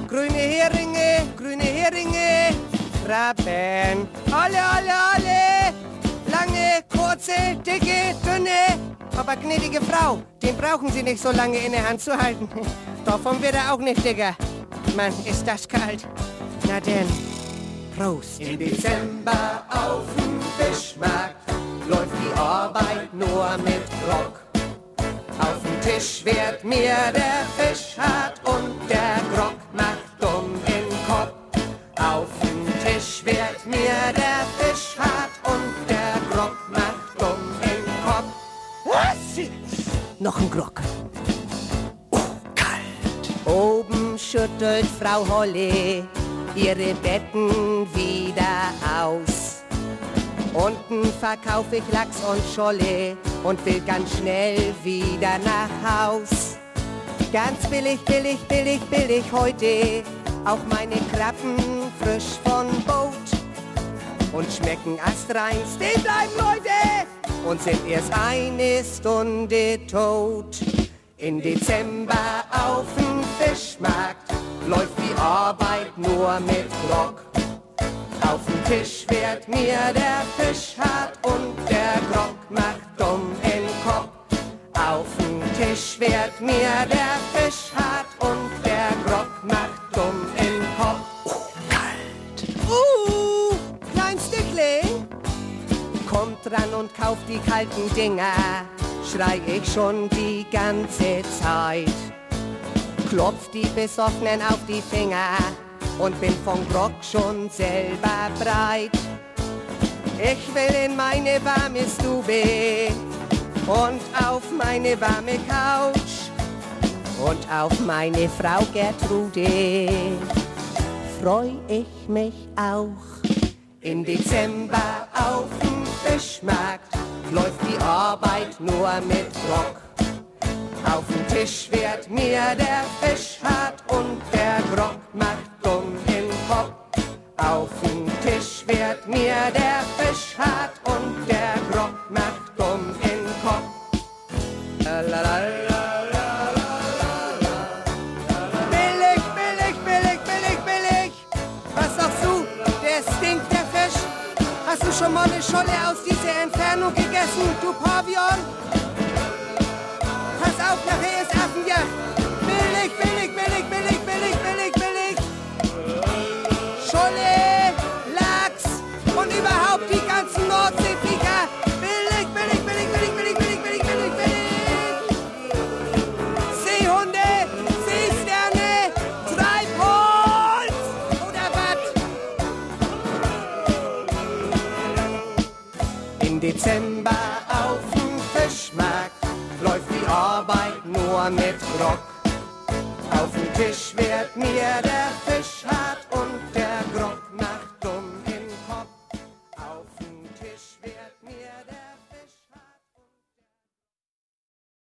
grüne Heringe, Krabben, alle, lange, kurze, dicke, dünne. Aber gnädige Frau, den brauchen Sie nicht so lange in der Hand zu halten. Davon wird er auch nicht dicker. Mann, ist das kalt. Na denn, Prost. Im Dezember auf dem Fischmarkt läuft die Arbeit nur mit Grog. Auf dem Tisch wird mir der Fisch hart und der Grog macht dumm in Kopf. Auf dem Tisch wird mir der Fisch hart und der Grog macht dumm in Kopf. Was? Noch ein Grog. Oh, kalt. Oben schüttelt Frau Holle ihre Betten wieder aus. Unten verkauf ich Lachs und Scholle und will ganz schnell wieder nach Haus. Ganz billig heute, auch meine Krabben frisch von Boot. Und schmecken astrein, stehen bleiben Leute, und sind erst eine Stunde tot. In Dezember auf dem Fischmarkt läuft die Arbeit nur mit Grog. Auf dem Tisch wird mir der Fisch hart und der Grog macht dumm in Kopf. Auf dem Tisch wird mir der Fisch hart und der Grog macht dumm in Kopf. Oh, kalt. Klein Stückling. Kommt dran und kauft die kalten Dinger, schrei ich schon die ganze Zeit. Klopf die Besoffenen auf die Finger und bin vom Grog schon selber breit. Ich will in meine warme Stube und auf meine warme Couch und auf meine Frau Gertrude freu ich mich auch. Im Dezember auf dem Fischmarkt läuft die Arbeit nur mit Grog. Auf dem Tisch wird mir der Fisch hart und der Grog macht dumm in Kopf. Auf dem Tisch wird mir der Fisch hart und der Grog macht dumm in Kopf. Billig. Was sagst du? Der stinkt, der Fisch. Hast du schon mal eine Scholle aus dieser Entfernung gegessen, du Pavian? Pass auf, nachher ist Affenjagd. Billig. Scholle, Lachs und überhaupt die ganzen Nordseeviecher. Billig. Seehunde, Seesterne, Treibholz oder was? Im Dezember auf dem Fischmarkt läuft die Arbeit nur mit Grog. Auf dem Tisch wird mir der Fisch